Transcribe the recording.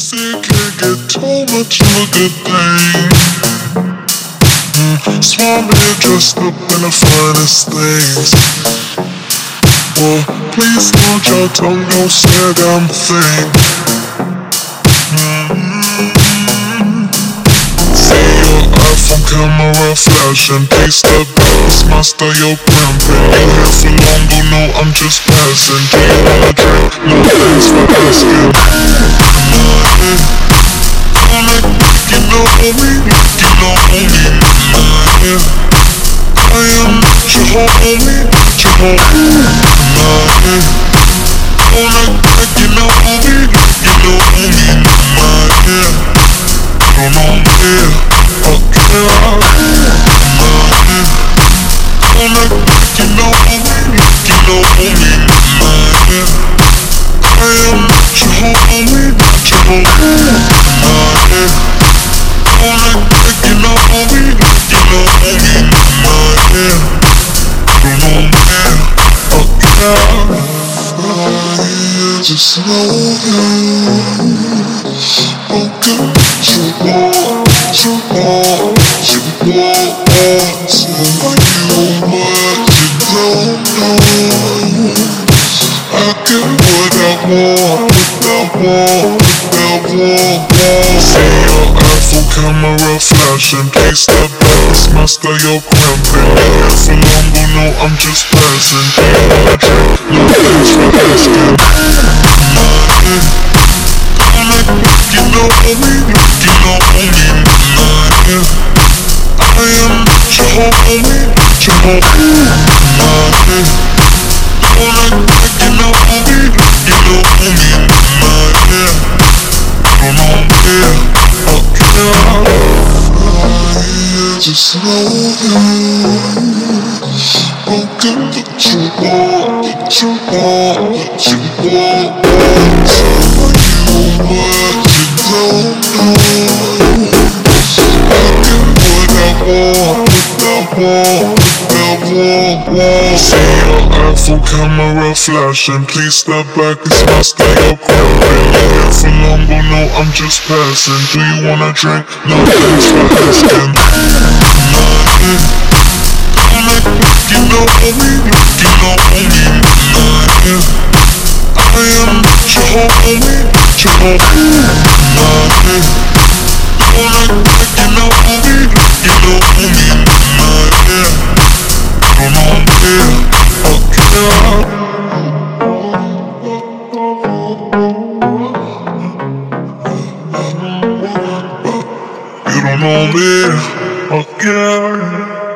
see, can't get too much of a good thing. Smile me dressed up in the finest things. Well, please hold your tongue, don't say a damn thing. See your iPhone camera flashing, please step back, it's my style, you're cramping. You here for long, go no, I'm just passing. Do you wanna drink? No, thanks for asking. Don't act like you know me, like you know me. I am not your homie, not your homie. Don't act like you know me, like you know me. Don't know me, okay. Don't act like you know me, like you know me. I am not your homie, not your homie. Don't act like you know me, like you know me. Don't know me, okay. I just know you. Okay, you want, you want, you want. So like you, but you don't know. I get what I want, See your iPhone camera flashing, please step back, it's my style, you're cramping. You here for long, go no, I'm just passing. Do you wanna drink? No, thanks for asking. Don't act like you know me, like you know me. I am not your homie, not your homie. Don't act like you know me, like you know me. Don't know me, okay. I just know you. Okay, that you want, that you want, that you want. So you, but you don't know. See your iPhone camera flashing, please step back, it's my style, you're cramping. You here for long, go no, I'm just passing. Do you wanna drink? No, thanks for asking. Don't act like you know me, like you know me. I am not your homie, not your homie. Don't act like you know me, like you know me. Don't know me, okay. You don't know me, okay.